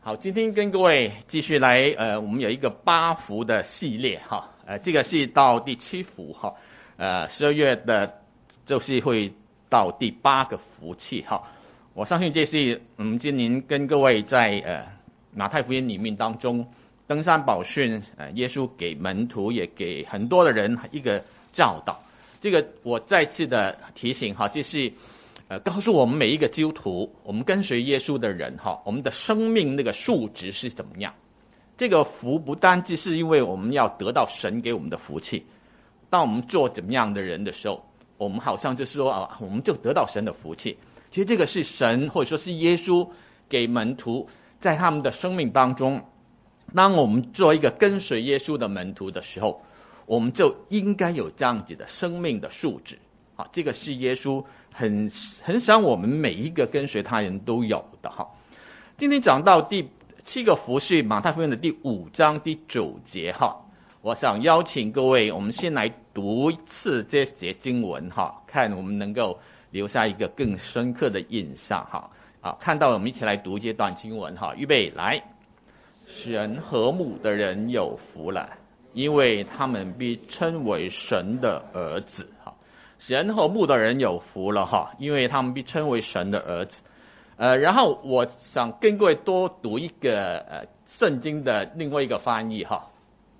好，今天跟各位继续来，我们有一个8福的系列哈，这个是到第7福哈，12月的就是会到第8个福气哈。我相信这是今年跟各位在马太福音里面当中登山宝训，耶稣给门徒也给很多的人一个教导。这个我再次的提醒哈，就是告诉我们每一个基督徒，我们跟随耶稣的人哈，我们的生命那个数值是怎么样？这个福不单只是因为我们要得到神给我们的福气，当我们做怎么样的人的时候，我们好像就是说我们就得到神的福气。其实这个是神或者说是耶稣给门徒在他们的生命当中，当我们做一个跟随耶稣的门徒的时候，我们就应该有这样子的生命的素质。好，这个是耶稣很想我们每一个跟随他人都有的哈。今天讲到第7个福是马太福音的第5章第9节哈。我想邀请各位，我们先来读一次这节经文哈，看我们能够留下一个更深刻的印象哈。好，看到我们一起来读这段经文哈，预备来。使人和睦的人有福了，因为他们被称为神的儿子哈。使人和睦的人有福了哈，因为他们被称为神的儿子。然后我想跟各位多读一个圣经的另外一个翻译哈。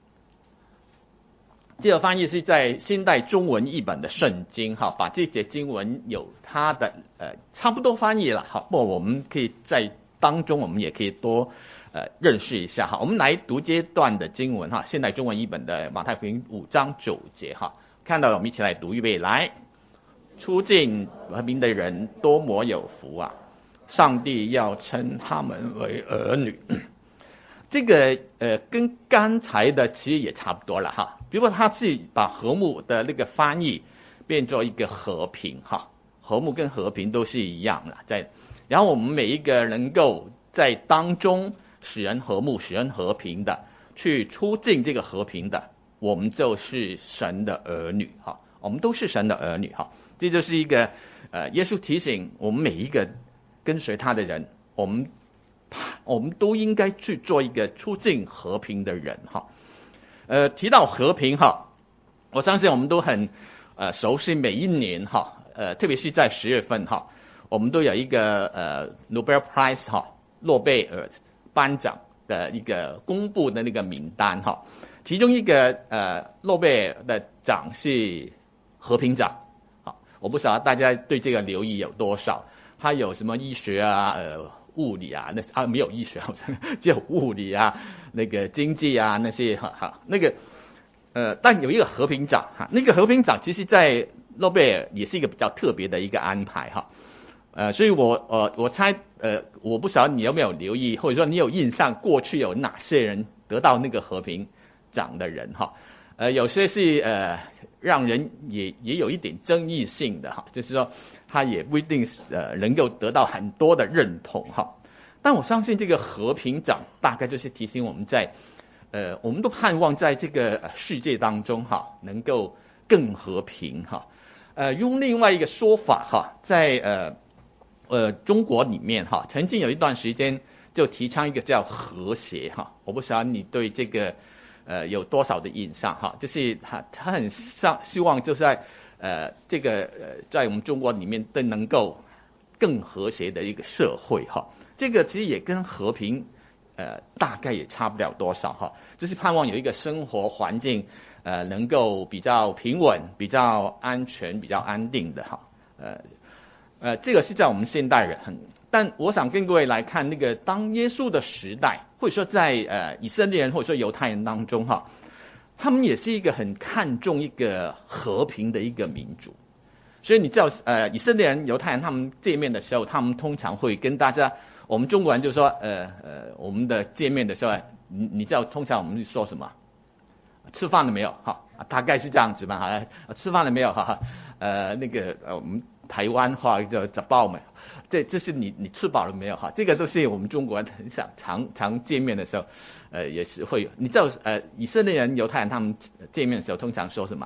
这个翻译是在现代中文译本的圣经哈，把这节经文有它的差不多翻译了哈。不过我们可以在当中我们也可以多认识一下哈。我们来读这段的经文哈，现代中文译本的马太福音5章9节哈。看到了，我们一起来读，预备来。出尽和平的人多么有福啊！上帝要称他们为儿女。这个跟刚才的其实也差不多了哈。不过他是把和睦的那个翻译变作一个和平哈，和睦跟和平都是一样了。然后我们每一个能够在当中使人和睦、使人和平的，去出尽这个和平的，我们就是神的儿女哈。我们都是神的儿女哈。这就是一个耶稣提醒我们每一个跟随他的人，我们都应该去做一个出尽和平的人哈。提到和平哈，我相信我们都很熟悉，每一年哈，特别是在10月份哈，我们都有一个Nobel Prize 哈，诺贝尔颁奖的一个公布的那个名单哈。其中一个诺贝尔的奖是和平奖。我不晓得大家对这个留意有多少，它有什么医学啊、物理啊，没有医学，只有物理啊、那个经济啊那些那个但有一个和平奖哈，那个和平奖其实在诺贝尔也是一个比较特别的一个安排哈。所以我猜我不晓得你有没有留意，或者说你有印象过去有哪些人得到那个和平奖的人哈。有些是让人也有一点争议性的哈，就是说他也不一定能够得到很多的认同哈。但我相信这个和平奖大概就是提醒我们我们都盼望在这个世界当中哈，能够更和平哈。用另外一个说法哈，在中国里面哈，曾经有一段时间就提倡一个叫和谐哈。我不晓得你对这个有多少的印象哈，就是他很希望就是在这个在我们中国里面都能够更和谐的一个社会哈。这个其实也跟和平大概也差不了多少哈，就是盼望有一个生活环境能够比较平稳、比较安全、比较安定的哈。这个是在我们现代人但我想跟各位来看那个当耶稣的时代，或者说在以色列人或者说犹太人当中哈，他们也是一个很看重一个和平的一个民族。所以你知道以色列人、犹太人他们见面的时候，他们通常会跟大家，我们中国人就说我们的见面的时候，你知道通常我们说什么？吃饭了没有？哈，大概是这样子吧。哈，吃饭了没有？哈，那个我们台湾话叫吃饱没？这是你吃饱了没有？哈，这个都是我们中国人很想常见面的时候，也是会有。你知道以色列人、犹太人他们见面的时候通常说什么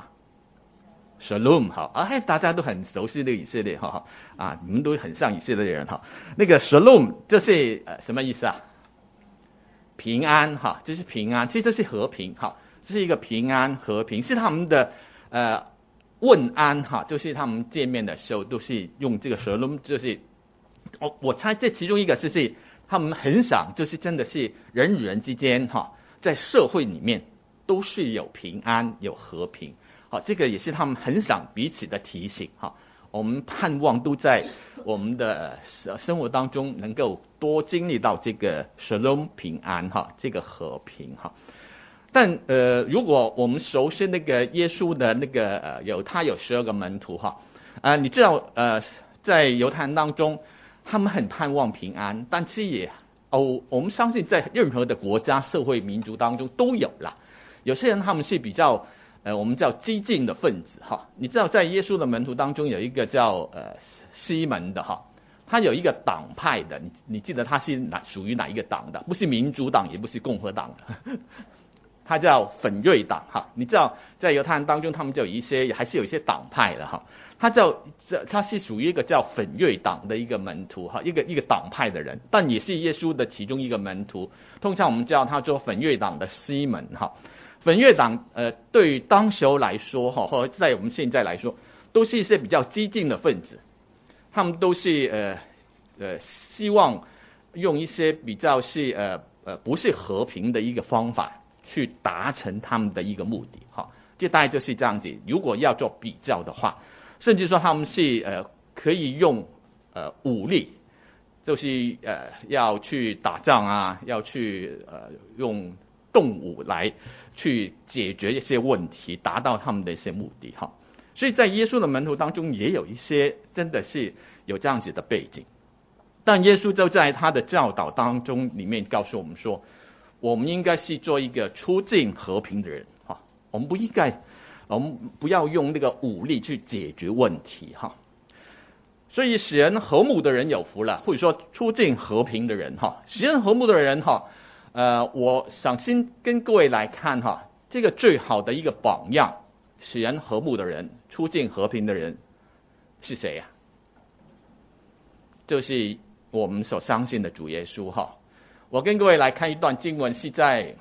？Shalom 好大家都很熟悉的以色列你们都很像以色列人哈。那个 Shalom 这是什么意思啊？ 平安哈，这是平安，其实这是和平哈，这是一个平安和平，是他们的问安哈，就是他们见面的时候都是用这个shalom，就是我猜这其中一个就是他们很想就是真的是人与人之间哈，在社会里面都是有平安有和平，好，这个也是他们很想彼此的提醒哈。我们盼望都在我们的生活当中能够多经历到这个 shalom 平安哈，这个和平哈。但如果我们熟悉那个耶稣的那个他有12个门徒哈，你知道在犹太人当中，他们很盼望平安，但是也我们相信在任何的国家、社会、民族当中都有啦。有些人他们是比较我们叫激进的分子哈。你知道在耶稣的门徒当中有一个叫西门的哈，他有一个党派的，你记得他是属于哪一个党的？不是民主党，也不是共和党的。他叫粉锐党哈，你知道在犹太人当中，他们就有一些还是有一些党派的哈。他是属于一个叫粉锐党的一个门徒哈，一个党派的人，但也是耶稣的其中一个门徒。通常我们叫他做粉锐党的西门哈。粉锐党对于当时候来说哈，或者在我们现在来说，都是一些比较激进的分子，他们都是希望用一些比较是不是和平的一个方法去达成他们的一个目的哈。这大概就是这样子。如果要做比较的话，甚至说他们是可以用武力，就是要去打仗啊，要去用动武来去解决一些问题，达到他们的一些目的哈。所以在耶稣的门徒当中也有一些真的是有这样子的背景，但耶稣就在他的教导当中里面告诉我们说，我们应该是做一个促进和平的人哈，我们不要用那个武力去解决问题哈。所以使人和睦的人有福了，或者说促进和平的人哈，使人和睦的人哈。我想先跟各位来看哈，这个最好的一个榜样，使人和睦的人，促进和平的人是谁呀？就是我们所相信的主耶稣哈。我跟各位来看一段经文，是在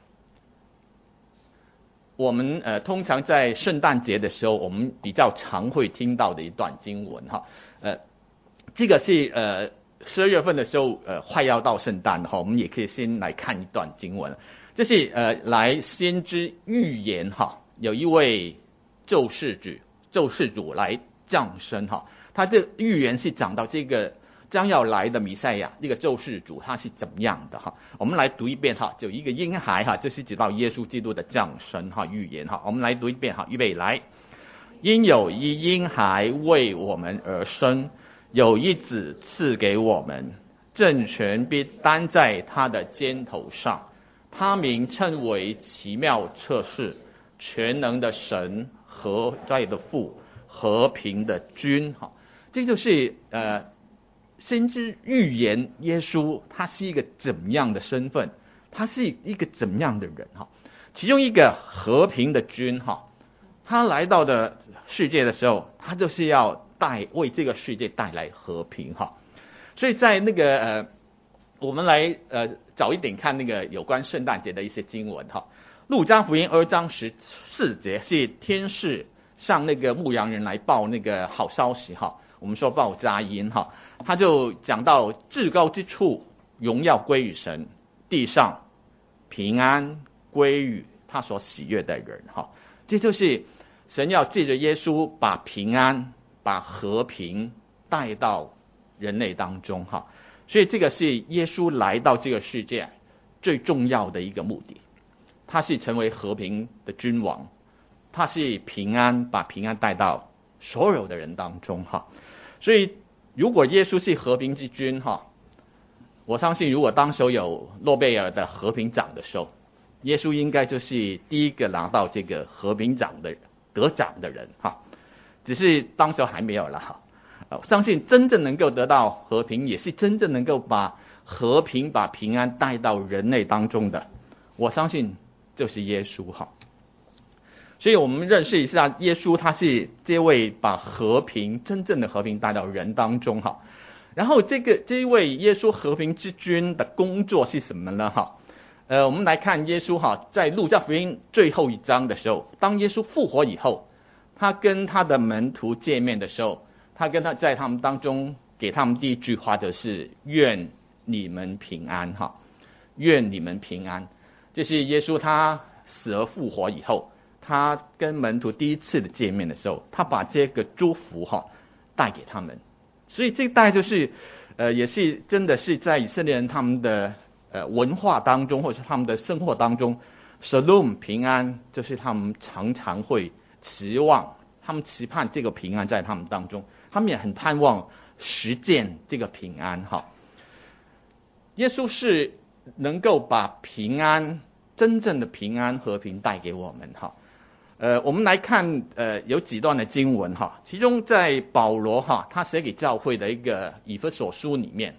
我们通常在圣诞节的时候，我们比较常会听到的一段经文哈。这个是12月份的时候，快要到圣诞哈，我们也可以先来看一段经文，这是来先知预言哈，有一位救世主来降生哈，他这预言是讲到这个将要来的弥赛亚，一个救世主他是怎么样的哈。我们来读一遍哈，就一个婴孩哈，这是指到耶稣基督的降生哈，预言哈。我们来读一遍哈，预备来，因有一婴孩为我们而生，有一子赐给我们，政权必担在他的肩头上，他名称为奇妙策士，全能的神，和在的父，和平的君哈。这就是先知预言耶稣他是一个怎么样的身份，他是一个怎么样的人哈。其中一个和平的君哈，他来到的世界的时候，他就是要为这个世界带来和平哈。所以在那个我们来早一点看那个有关圣诞节的一些经文哈。路加福音2章14节是天使向那个牧羊人来报那个好消息哈，我们说报佳音哈。他就讲到至高之处荣耀归于神，地上平安归于他所喜悦的人哈。这就是神要借着耶稣把平安把和平带到人类当中哈。所以这个是耶稣来到这个世界最重要的一个目的，他是成为和平的君王，他是平安把平安带到所有的人当中哈。所以如果耶稣是和平之君哈，我相信如果当时有诺贝尔的和平奖的时候，耶稣应该就是第一个拿到这个和平奖的得奖的人哈。只是当时还没有了哈。我相信真正能够得到和平，也是真正能够把和平把平安带到人类当中的，我相信就是耶稣哈。所以我们认识一下耶稣，他是这位把和平真正的和平带到人当中哈。然后这一位耶稣和平之君的工作是什么呢哈？ 我们来看耶稣哈，在路加福音最后一章的时候，当耶稣复活以后，他跟他的门徒见面的时候，在他们当中给他们第一句话就是愿你们平安哈，愿你们平安。这是耶稣他死而复活以后，他跟门徒第一次的见面的时候，他把这个祝福哈带给他们。所以这大概就是也是真的是在以色列人他们的文化当中，或者是他们的生活当中 ，Shalom 平安，就是他们常常会期望，他们期盼这个平安在他们当中，他们也很盼望实践这个平安哈。耶稣是能够把平安，真正的平安和平带给我们哈。我们来看有几段的经文哈，其中在保罗哈他写给教会的一个以弗所书里面，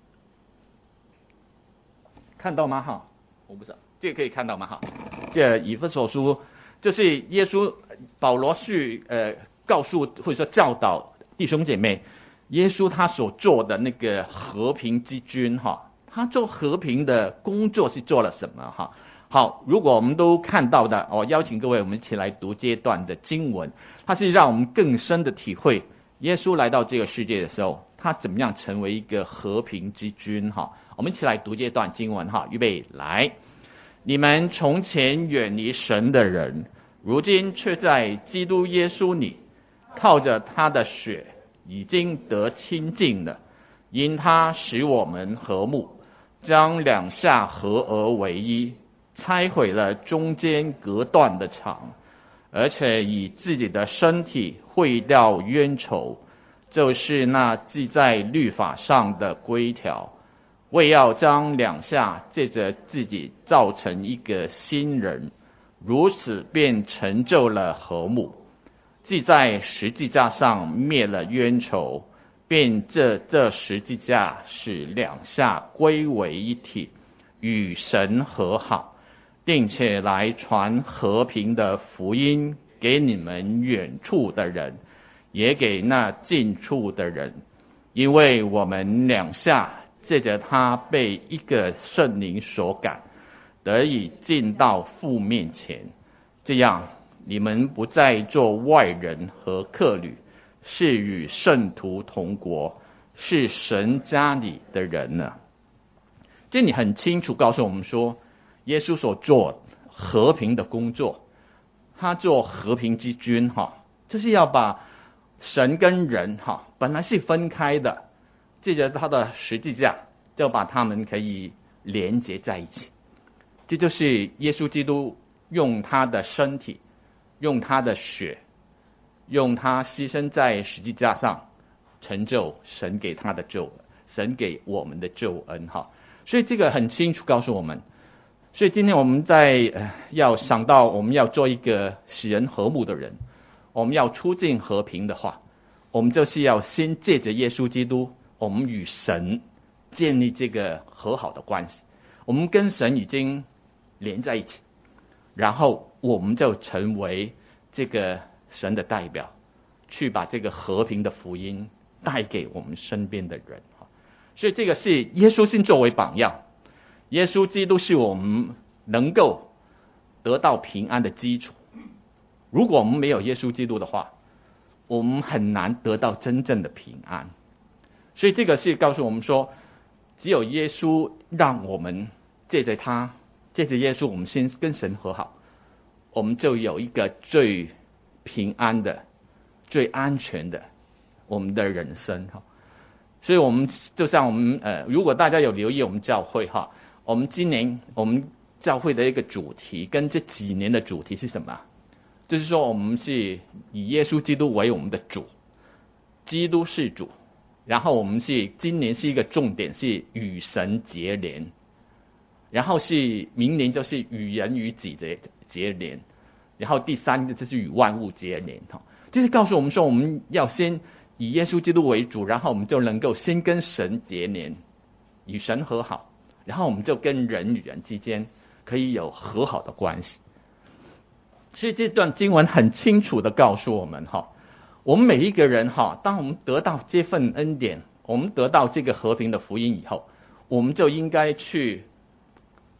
看到吗哈？我不知道这个可以看到吗哈？这以弗所书就是耶稣保罗去告诉或者说教导弟兄姐妹，耶稣他所做的那个和平之君哈，他做和平的工作是做了什么哈？好，如果我们都看到的，我邀请各位我们一起来读这段的经文，它是让我们更深的体会耶稣来到这个世界的时候，他怎么样成为一个和平之君哈。我们一起来读这段经文哈，预备来。你们从前远离神的人，如今却在基督耶稣里，靠着他的血已经得清净了，因他使我们和睦，将两下合而为一，拆毁了中间隔断的墙，而且以自己的身体毁掉冤仇，就是那记在律法上的规条，为要将两下借着自己造成一个新人，如此便成就了和睦。既在十字架上灭了冤仇，便这十字架使两下归为一体，与神和好，并且来传和平的福音给你们远处的人，也给那近处的人，因为我们两下借着他被一个圣灵所感，得以进到父面前，这样你们不再做外人和客旅，是与圣徒同国，是神家里的人了。这里很清楚告诉我们说，耶稣所做和平的工作，他做和平之君哈，就是要把神跟人哈本来是分开的，借着他的十字架就把他们可以连结在一起。这就是耶稣基督用他的身体，用他的血，用他牺牲在十字架上，成就神给他的救恩，神给我们的救恩哈。所以这个很清楚告诉我们。所以今天我们在要想到我们要做一个使人和睦的人，我们要促进和平的话，我们就是要先借着耶稣基督，我们与神建立这个和好的关系，我们跟神已经连在一起，然后我们就成为这个神的代表，去把这个和平的福音带给我们身边的人。所以这个是耶稣先作为榜样，耶稣基督是我们能够得到平安的基础。如果我们没有耶稣基督的话，我们很难得到真正的平安。所以这个是告诉我们说，只有耶稣让我们借着他，借着耶稣我们先跟神和好，我们就有一个最平安的、最安全的我们的人生哈。所以我们就像我们如果大家有留意我们教会哈，我们今年我们教会的一个主题跟这几年的主题是什么？就是说我们是以耶稣基督为我们的主，基督是主，然后我们是今年是一个重点是与神结连，然后是明年就是与人与己结连，然后第三个就是与万物结连哈，就是告诉我们说我们要先以耶稣基督为主，然后我们就能够先跟神结连，与神和好，然后我们就跟人与人之间可以有和好的关系。所以这段经文很清楚的告诉我们哈，我们每一个人哈，当我们得到这份恩典，我们得到这个和平的福音以后，我们就应该去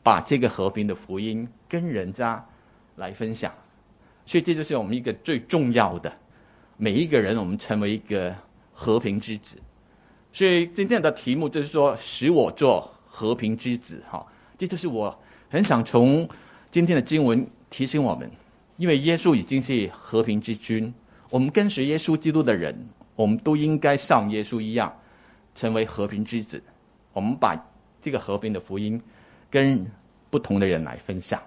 把这个和平的福音跟人家来分享。所以这就是我们一个最重要的，每一个人我们成为一个和平之子。所以今天的题目就是说，使我做和平之子。这就是我很想从今天的经文提醒我们，因为耶稣已经是和平之君，我们跟随耶稣基督的人，我们都应该像耶稣一样成为和平之子。我们把这个和平的福音跟不同的人来分享。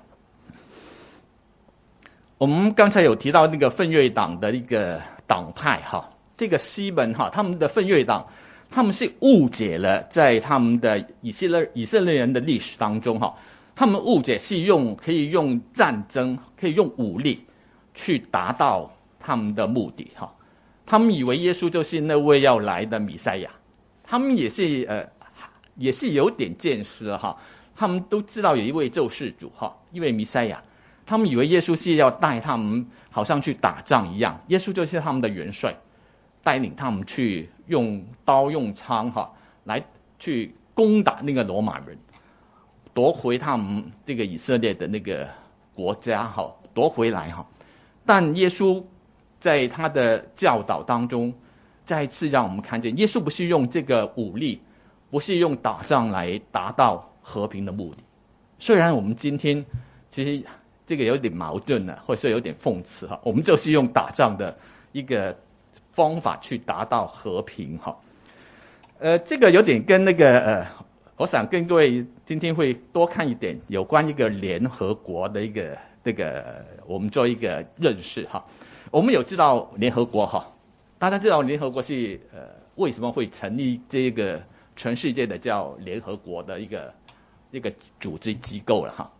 我们刚才有提到那个奋锐党的一个党派这个西门他们的奋锐党，他们是误解了在他们的以色列人的历史当中他们误解是可以用战争，可以用武力去达到他们的目的他们以为耶稣就是那位要来的弥赛亚，他们也是有点见识他们都知道有一位救世主一位弥赛亚，他们以为耶稣是要带他们好像去打仗一样，耶稣就是他们的元帅，带领他们去用刀用枪来去攻打那个罗马人，夺回他们这个以色列的那个国家夺回来但耶稣在他的教导当中再一次让我们看见，耶稣不是用这个武力，不是用打仗来达到和平的目的。虽然我们今天其实这个有点矛盾了，或者说有点讽刺我们就是用打仗的一个方法去达到和平这个有点跟那个我想跟各位今天会多看一点有关一个联合国的一个我们做一个认识我们有知道联合国大家知道联合国是为什么会成立这个全世界的叫联合国的一个组织机构了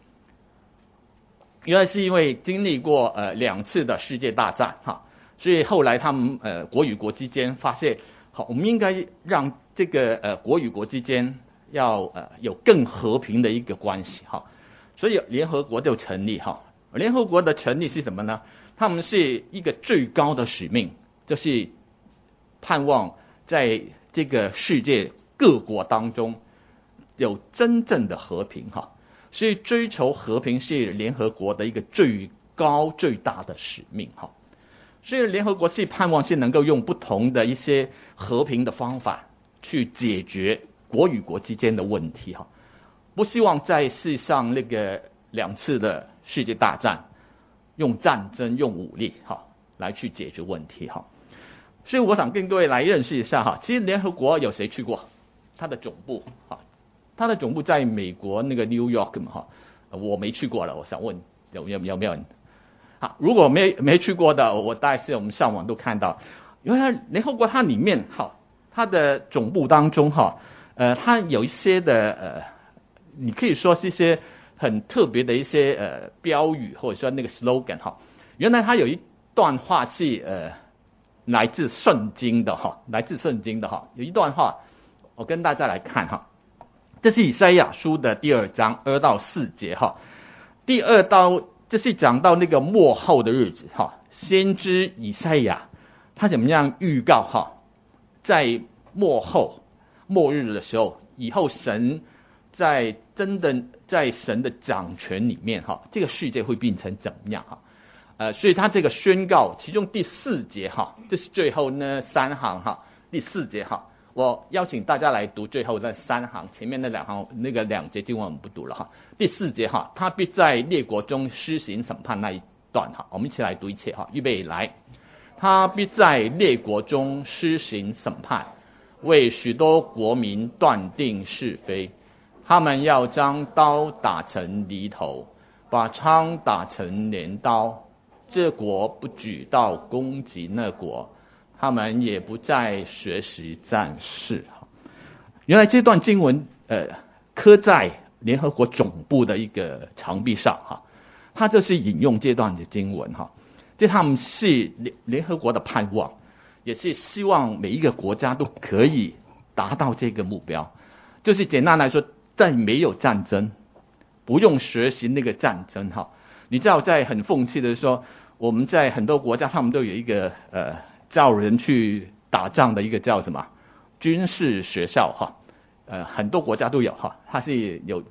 原来是因为经历过2次的世界大战所以后来他们国与国之间发现我们应该让这个国与国之间要有更和平的一个关系所以联合国就成立联合国的成立是什么呢？他们是一个最高的使命，就是盼望在这个世界各国当中有真正的和平所以追求和平是联合国的一个最高最大的使命所以联合国是盼望是能够用不同的一些和平的方法去解决国与国之间的问题不希望在世上那个2次的世界大战用战争用武力来去解决问题所以我想跟各位来认识一下其实联合国有谁去过？它的总部它的总部在美国那个 New York 嘛我没去过了，我想问有没有人如果没去过的，我大概是我们上网都看到，原来联合国它里面它的总部当中它有一些的你可以说是一些很特别的一些标语或者说那个 slogan 原来它有一段话是来自圣经的有一段话我跟大家来看这是以赛亚书的第2章2到4节第2到这是讲到那个末后的日子先知以赛亚他怎么样预告在末日的时候，以后神真的在神的掌权里面这个世界会变成怎么样所以他这个宣告其中第4节这是最后那3行第4节我邀请大家来读最后那3行，前面那2行那个2节经文我们不读了第4节他必在列国中施行审判那一段我们一起来读一次预备来。他必在列国中施行审判，为许多国民断定是非。他们要将刀打成犁头，把枪打成镰刀。这国不举刀攻击那国，他们也不再学习战事。原来这段经文刻在联合国总部的一个墙壁上他就是引用这段的经文这他们是联合国的盼望，也是希望每一个国家都可以达到这个目标。就是简单来说，在没有战争，不用学习那个战争你知道在很讽刺的说，我们在很多国家他们都有一个叫人去打仗的一个叫什么军事学校很多国家都有它是有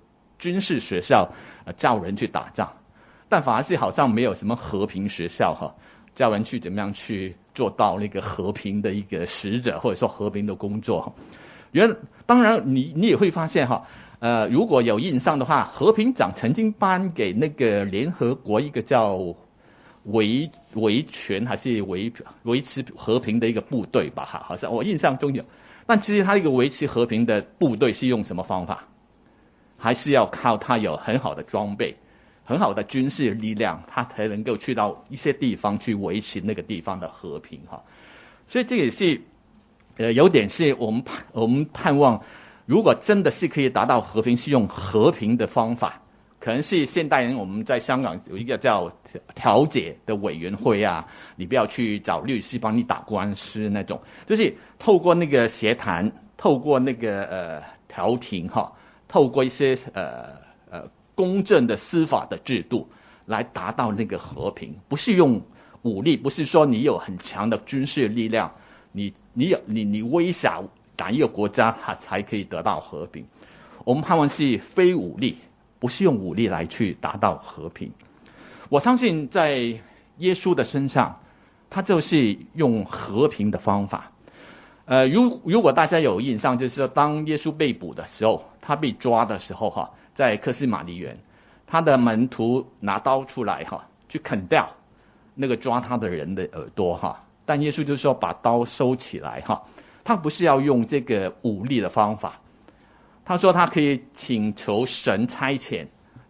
军事学校教人去打仗，但反而是好像没有什么和平学校哈，教人去怎么样去做到那个和平的一个使者，或者说和平的工作。当然你也会发现哈，如果有印象的话，和平奖曾经颁给那个联合国一个叫维权还是维持和平的一个部队吧，好像我印象中有。但其实他一个维持和平的部队是用什么方法？还是要靠他有很好的装备、很好的军事力量，他才能够去到一些地方去维持那个地方的和平哈。所以这也是有点是我们盼望，如果真的是可以达到和平，是用和平的方法，可能是现代人我们在香港有一个叫调解的委员会啊，你不要去找律师帮你打官司那种，就是透过那个协谈，透过那个调停哈，透过一些公正的司法的制度来达到那个和平，不是用武力，不是说你有很强的军事力量，你威胁哪一个国家才可以得到和平。我们盼望是非武力，不是用武力来去达到和平。我相信在耶稣的身上，他就是用和平的方法。如果大家有印象，就是说当耶稣被捕的时候，他被抓的时候哈，在客西马尼园，他的门徒拿刀出来哈，去啃掉那个抓他的人的耳朵哈。但耶稣就说把刀收起来哈，他不是要用这个武力的方法，他说他可以请求神差遣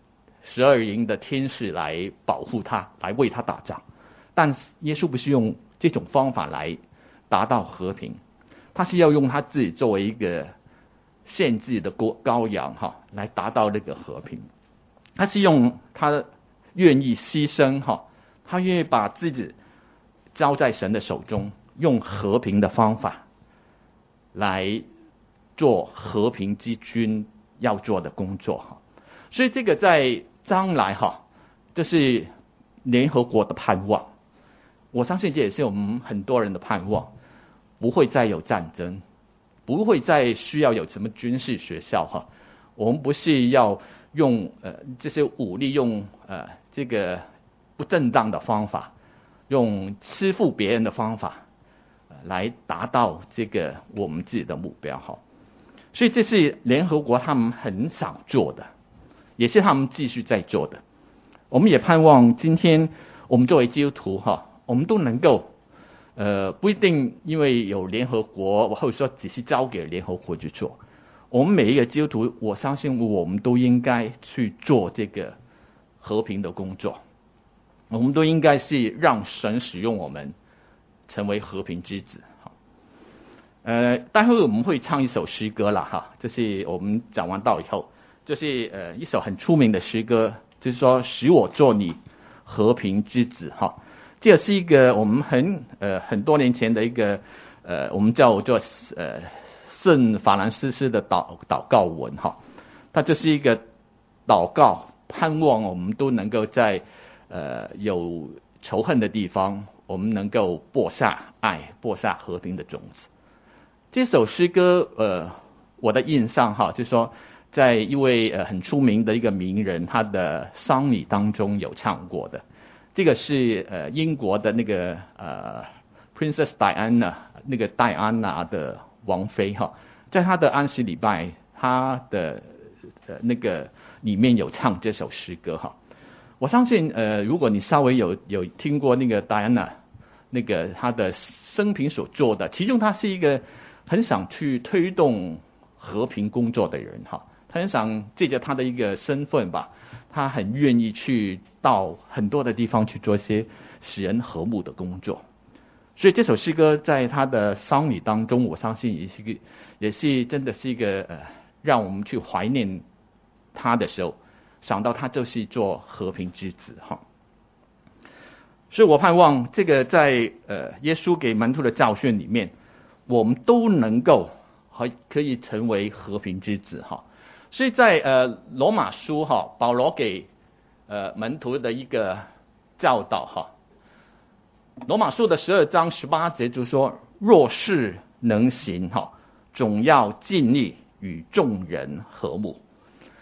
12营的天使来保护他，来为他打仗。但耶稣不是用这种方法来达到和平，他是要用他自己作为一个献祭的羔羊哈，来达到那个和平。他是用他愿意牺牲哈，他愿意把自己交在神的手中，用和平的方法来做和平之君要做的工作哈。所以这个在将来哈，这是联合国的盼望。我相信这也是我们很多人的盼望，不会再有战争，不会再需要有什么军事学校哈。我们不是要用这些武力，用这个不正当的方法，用欺负别人的方法来达到这个我们自己的目标哈。所以这是联合国他们很想做的，也是他们继续在做的。我们也盼望今天我们作为基督徒哈，我们都能够不一定因为有联合国，或者说只是交给联合国去做。我们每一个基督徒，我相信我们都应该去做这个和平的工作。我们都应该是让神使用我们，成为和平之子。待会我们会唱一首诗歌啦哈，就是我们讲完道以后，就是一首很出名的诗歌，就是说使我做你和平之子哈。这是一个我们很多年前的一个我们叫做圣法兰西斯的祷告文哈。它就是一个祷告，盼望我们都能够在有仇恨的地方，我们能够播下爱，播下和平的种子。这首诗歌我的印象哈，就是说在一位很出名的一个名人他的丧礼当中有唱过的。这个是英国的那个Princess Diana， 那个戴安娜的王妃哈，在她的安息礼拜，她的那个里面有唱这首诗歌哈。我相信如果你稍微有听过那个戴安娜那个她的生平所做的，其中她是一个很想去推动和平工作的人哈，他很想借着他的一个身份吧，他很愿意去到很多的地方去做一些使人和睦的工作。所以这首诗歌在他的丧礼当中，我相信也是真的是一个让我们去怀念他的时候，想到他就是做和平之子哈。所以我盼望这个在耶稣给门徒的教训里面，我们都能够可以成为和平之子哈。所以在罗马书哈，保罗给门徒的一个教导哈，罗马书的12章18节就说：若是能行哈，总要尽力与众人和睦。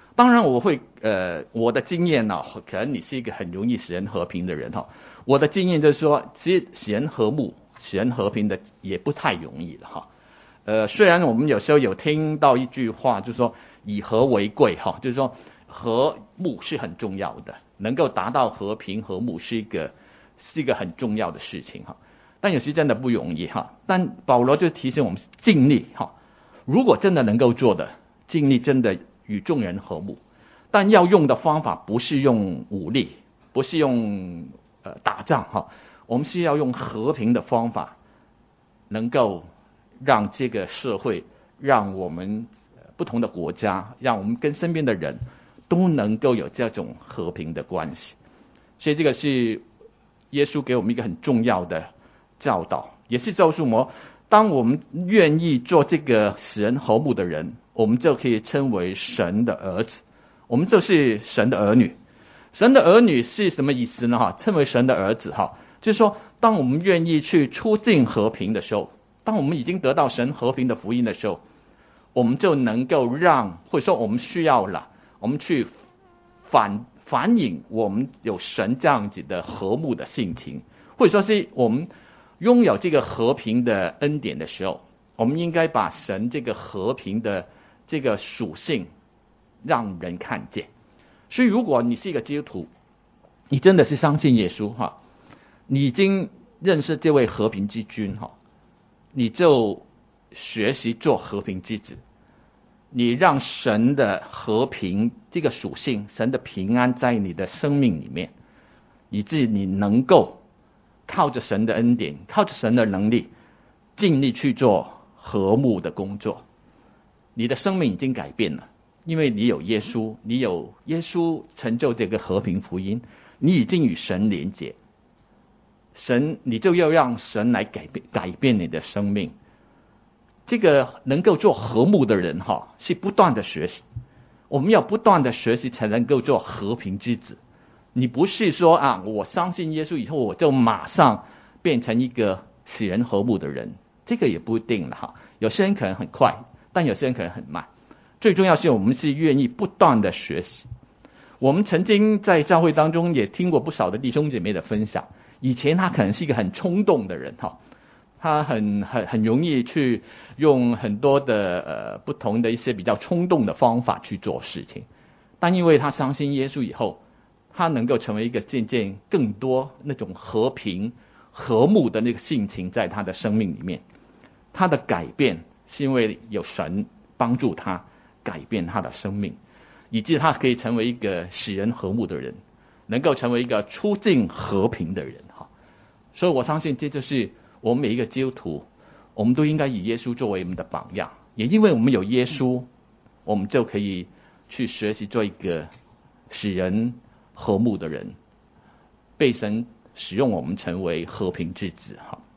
当然我的经验呢，可能你是一个很容易使人和平的人哈。我的经验就是说，其实使人和睦、使人和平的也不太容易了哈。虽然我们有时候有听到一句话，就是说以和为贵哈，就是说和睦是很重要的，能够达到和平和睦是一个很重要的事情哈。但有时真的不容易哈。但保罗就提醒我们尽力哈，如果真的能够做的，尽力真的与众人和睦，但要用的方法不是用武力，不是用打仗哈，我们是要用和平的方法，能够让这个社会，让我们不同的国家，让我们跟身边的人都能够有这种和平的关系。所以这个是耶稣给我们一个很重要的教导，也是告诉我们，当我们愿意做这个使人和睦的人，我们就可以称为神的儿子，我们就是神的儿女。神的儿女是什么意思呢？称为神的儿子就是说，当我们愿意去促进和平的时候，当我们已经得到神和平的福音的时候，我们就能够或者说我们需要了，我们去反映我们有神这样子的和睦的性情，或者说是我们拥有这个和平的恩典的时候，我们应该把神这个和平的这个属性让人看见。所以如果你是一个基督徒，你真的是相信耶稣你已经认识这位和平之君你就学习做和平之子，你让神的和平这个属性，神的平安在你的生命里面，以致你能够靠着神的恩典，靠着神的能力，尽力去做和睦的工作。你的生命已经改变了，因为你有耶稣，你有耶稣成就这个和平福音，你已经与神连结，你就要让神来改变你的生命。这个能够做和睦的人是不断的学习，我们要不断的学习才能够做和平之子。你不是说我相信耶稣以后我就马上变成一个使人和睦的人，这个也不一定了有些人可能很快，但有些人可能很慢。最重要是我们是愿意不断的学习。我们曾经在教会当中也听过不少的弟兄姐妹的分享，以前他可能是一个很冲动的人他很容易去用很多的不同的一些比较冲动的方法去做事情，但因为他相信耶稣以后，他能够成为一个渐渐更多那种和平和睦的那个性情在他的生命里面。他的改变是因为有神帮助他改变他的生命，以致他可以成为一个使人和睦的人，能够成为一个促进和平的人所以我相信这就是我们每一个基督徒，我们都应该以耶稣作为我们的榜样。也因为我们有耶稣，我们就可以去学习做一个使人和睦的人，被神使用我们成为和平之子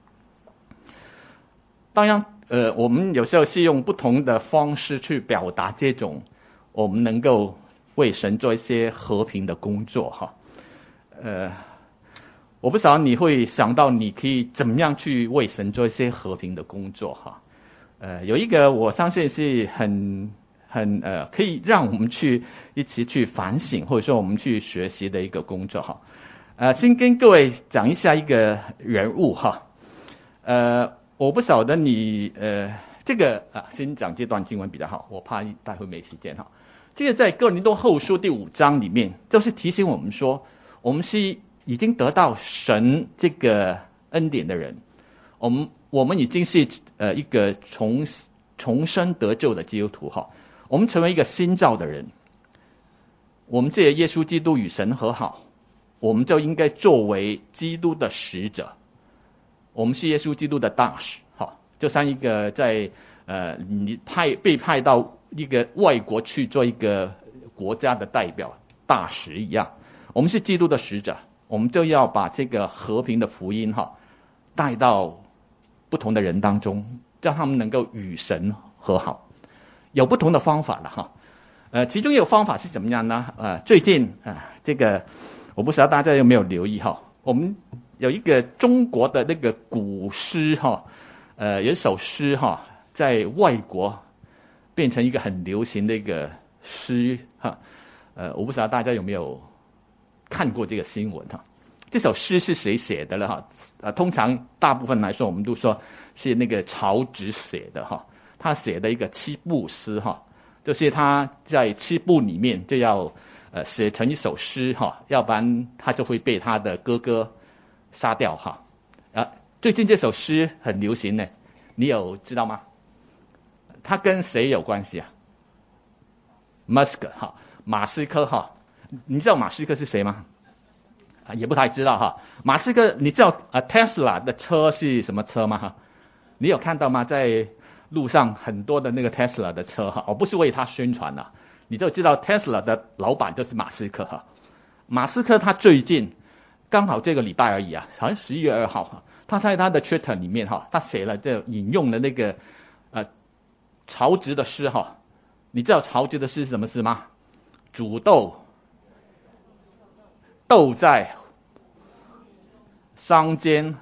当然我们有时候是用不同的方式去表达这种我们能够为神做一些和平的工作我不晓得你会想到你可以怎么样去为神做一些和平的工作有一个我相信是很可以让我们一起去反省，或者说我们去学习的一个工作先跟各位讲一下一个人物我不晓得你这个先讲这段经文比较好，我怕待会没时间这个在哥林多后书第5章里面，就是提醒我们说，我们是已经得到神这个恩典的人，我们已经是一个重生得救的基督徒我们成为一个新造的人，我们借耶稣基督与神和好，我们就应该作为基督的使者，我们是耶稣基督的大使就像一个在你被派到一个外国去做一个国家的代表大使一样，我们是基督的使者，我们就要把这个和平的福音带到不同的人当中，让他们能够与神和好。有不同的方法了其中一个方法是怎么样呢？最近这个我不知道大家有没有留意我们有一个中国的那个古诗有一首诗在外国变成一个很流行的一个诗哈，我不知道大家有没有看过这个新闻哈？这首诗是谁写的了哈？通常大部分来说，我们都说是那个曹植写的哈。他写的一个七步诗哈，就是他在七步里面就要写成一首诗哈，要不然他就会被他的哥哥杀掉哈。最近这首诗很流行呢，你有知道吗？他跟谁有关系啊？Musk 哈，马斯克哈，你知道马斯克是谁吗？也不太知道哈。马斯克，你知道Tesla 的车是什么车吗？哈，你有看到吗？在路上很多的那个 Tesla 的车哈，我不是为他宣传的，你就知道 Tesla 的老板就是马斯克哈。马斯克他最近刚好这个礼拜而已啊，好像11月2号哈，他在他的 Twitter 里面哈，他写了这引用了那个曹植的诗哈。你知道曹植的诗是什么诗吗？煮豆，豆在桑间，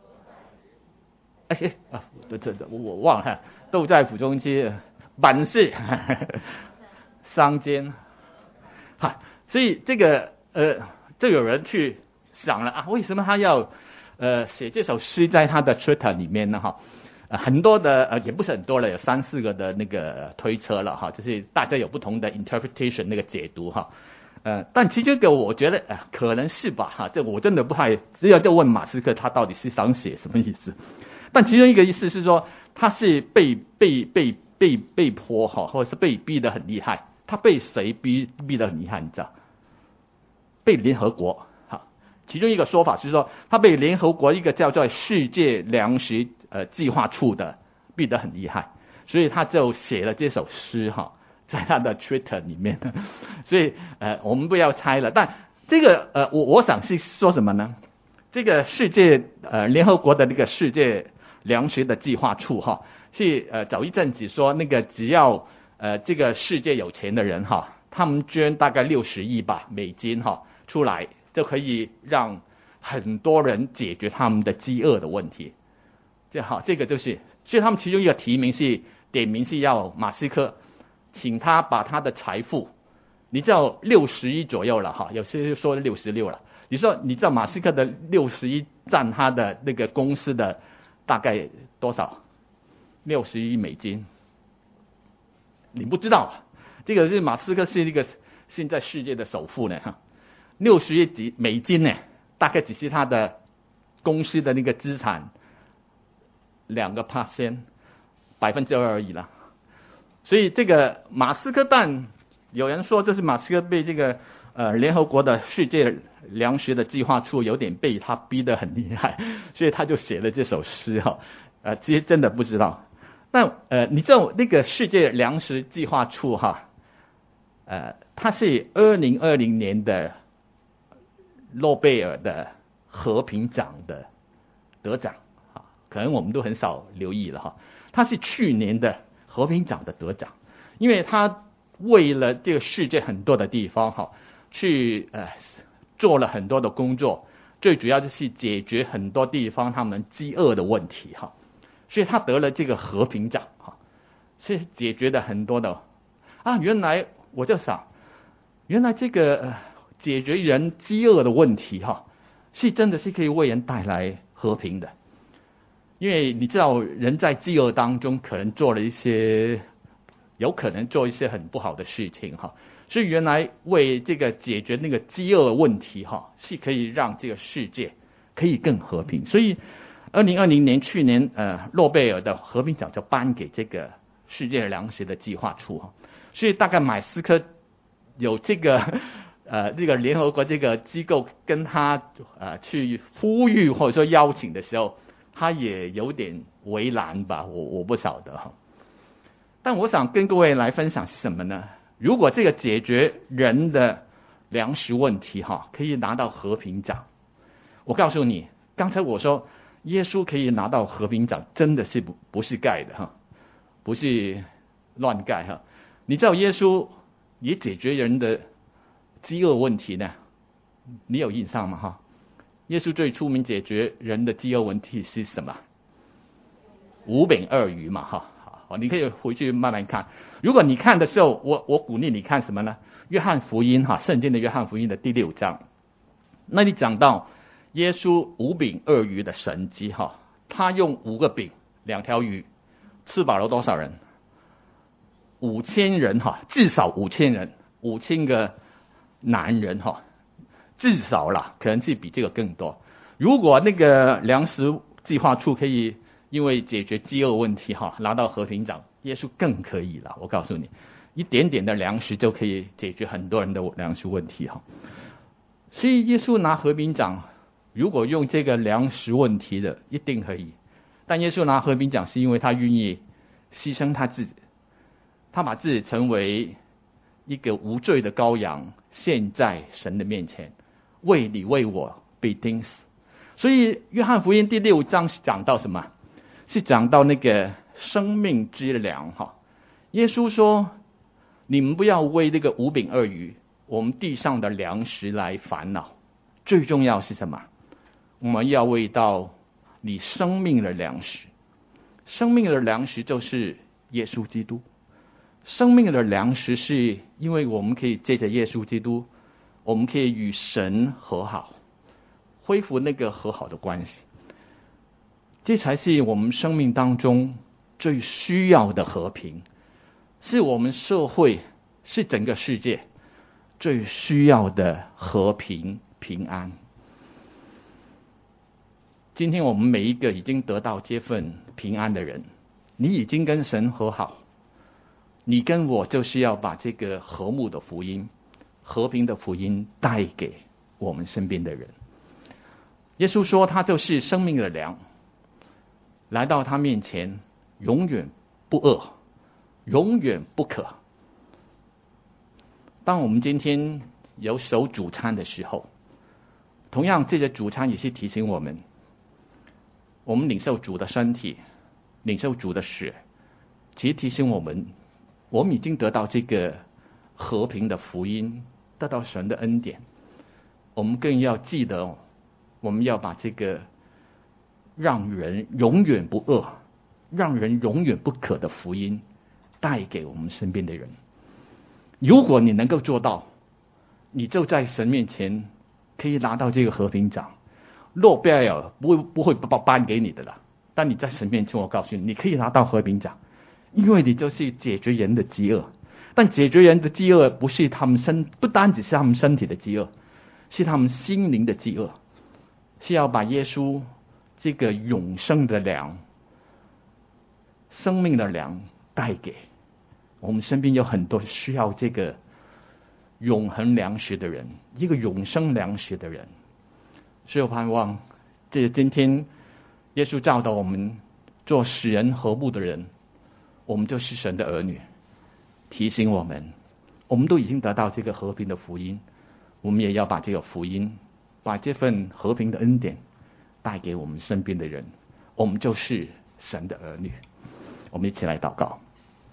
我忘了，豆在釜中饥，本是桑间。哈，所以这个就有人去想了啊，为什么他要写这首诗在他的 Twitter 里面呢？哈，很多的也不是很多了，有3-4个的那个推测了哈，就是大家有不同的 interpretation 那个解读哈。但其中一个我觉得可能是吧哈，这我真的不太，只有就问马斯克他到底是想写什么意思。但其中一个意思是说他是被迫哈，或者是被逼得很厉害。他被谁逼得很厉害？你知道？被联合国哈。其中一个说法是说他被联合国一个叫做世界粮食计划处的逼得很厉害，所以他就写了这首诗哈。在他的 Twitter 里面，所以我们不要猜了。但这个我想是说什么呢？这个世界联合国的那个世界粮食的计划处哈，是早一阵子说那个只要这个世界有钱的人哈，他们捐大概60亿吧美金哈出来，就可以让很多人解决他们的饥饿的问题。这个就是，所以他们其中一个提名是点名是要马斯克。请他把他的财富，你知道60亿左右了哈，有些说66了。你知道马斯克的60亿占他的那个公司的大概多少？60亿美金，你不知道？这个是马斯克是一个现在世界的首富呢哈，60亿美金呢，大概只是他的公司的那个资产2%，2%而已了。所以这个马斯克，但有人说这是马斯克被这个联合国的世界粮食的计划处有点被他逼得很厉害，所以他就写了这首诗哈。其实真的不知道。但你知道那个世界粮食计划处哈，它是2020年的诺贝尔的和平奖的得奖啊，可能我们都很少留意了哈。它是去年的和平奖的得奖，因为他为了这个世界很多的地方哈，去做了很多的工作，最主要就是解决很多地方他们饥饿的问题哈，所以他得了这个和平奖哈，是解决了很多的原来我就想，原来这个解决人饥饿的问题哈，是真的是可以为人带来和平的。因为你知道人在饥饿当中可能有可能做一些很不好的事情哈，所以原来为这个解决那个饥饿问题哈，是可以让这个世界可以更和平。所以2020年去年诺贝尔的和平奖就颁给这个世界粮食的计划处哈，所以大概马斯克有这个这个联合国这个机构跟他去呼吁或者说邀请的时候，他也有点为难吧，我不晓得哈。但我想跟各位来分享是什么呢？如果这个解决人的粮食问题哈，可以拿到和平奖，我告诉你，刚才我说耶稣可以拿到和平奖，真的是不是盖的哈，不是乱盖哈。你知道耶稣也解决人的饥饿问题呢？你有印象吗哈？耶稣最出名解决人的饥饿问题是什么？5饼2鱼嘛哈你可以回去慢慢看。如果你看的时候，我鼓励你看什么呢？约翰福音圣经的约翰福音的第6章，那里讲到耶稣5饼2鱼的神迹他用5个饼2条鱼吃饱了多少人？5000人至少5000人，5000个男人至少啦，可能是比这个更多。如果那个粮食计划处可以因为解决饥饿问题拿到和平奖，耶稣更可以了。我告诉你，一点点的粮食就可以解决很多人的粮食问题所以耶稣拿和平奖，如果用这个粮食问题的，一定可以。但耶稣拿和平奖是因为他愿意牺牲他自己，他把自己成为一个无罪的羔羊，献在神的面前，为你为我被钉死。所以约翰福音第6章是讲到什么？是讲到那个生命之粮耶稣说，你们不要为那个5饼2鱼我们地上的粮食来烦恼，最重要是什么？我们要为到你生命的粮食。生命的粮食就是耶稣基督。生命的粮食是因为我们可以借着耶稣基督，我们可以与神和好，恢复那个和好的关系。这才是我们生命当中最需要的和平，是我们社会，是整个世界最需要的和平平安。今天我们每一个已经得到这份平安的人，你已经跟神和好，你跟我就是要把这个和睦的福音，和平的福音带给我们身边的人。耶稣说他就是生命的粮，来到他面前永远不饿，永远不渴。当我们今天有守主餐的时候，同样这个主餐也是提醒我们，我们领受主的身体，领受主的血，其实提醒我们，我们已经得到这个和平的福音，得到神的恩典。我们更要记得，我们要把这个让人永远不饿，让人永远不渴的福音带给我们身边的人。如果你能够做到，你就在神面前可以拿到这个和平奖，诺贝尔不会颁给你的啦。但你在神面前，我告诉你，你可以拿到和平奖，因为你就是解决人的饥饿。但解决人的饥饿不单只是他们身体的饥饿，是他们心灵的饥饿，是要把耶稣这个永生的粮，生命的粮带给我们身边有很多需要这个永恒粮食的人，一个永生粮食的人。所以我盼望这今天耶稣教导我们做使人和睦的人，我们就是神的儿女，提醒我们，我们都已经得到这个和平的福音，我们也要把这个福音，把这份和平的恩典带给我们身边的人，我们就是神的儿女。我们一起来祷告。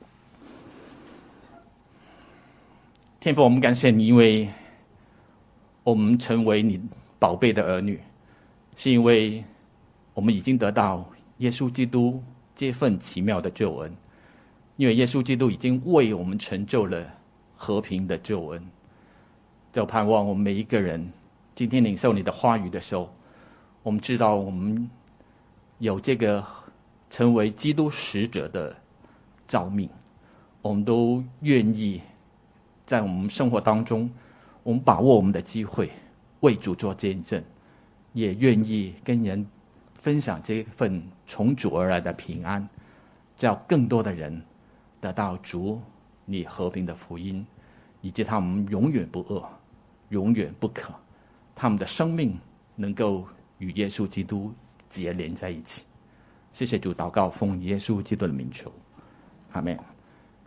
天父，我们感谢你，因为我们成为你宝贝的儿女，是因为我们已经得到耶稣基督这份奇妙的救恩，因为耶稣基督已经为我们成就了和平的救恩。就盼望我们每一个人今天领受你的话语的时候，我们知道我们有这个成为基督使者的召命，我们都愿意在我们生活当中，我们把握我们的机会为主做见证，也愿意跟人分享这份从主而来的平安，叫更多的人得到主你和平的福音，以及他们永远不饿，永远不渴，他们的生命能够与耶稣基督结连在一起。谢谢主，祷告奉耶稣基督的名求，阿们。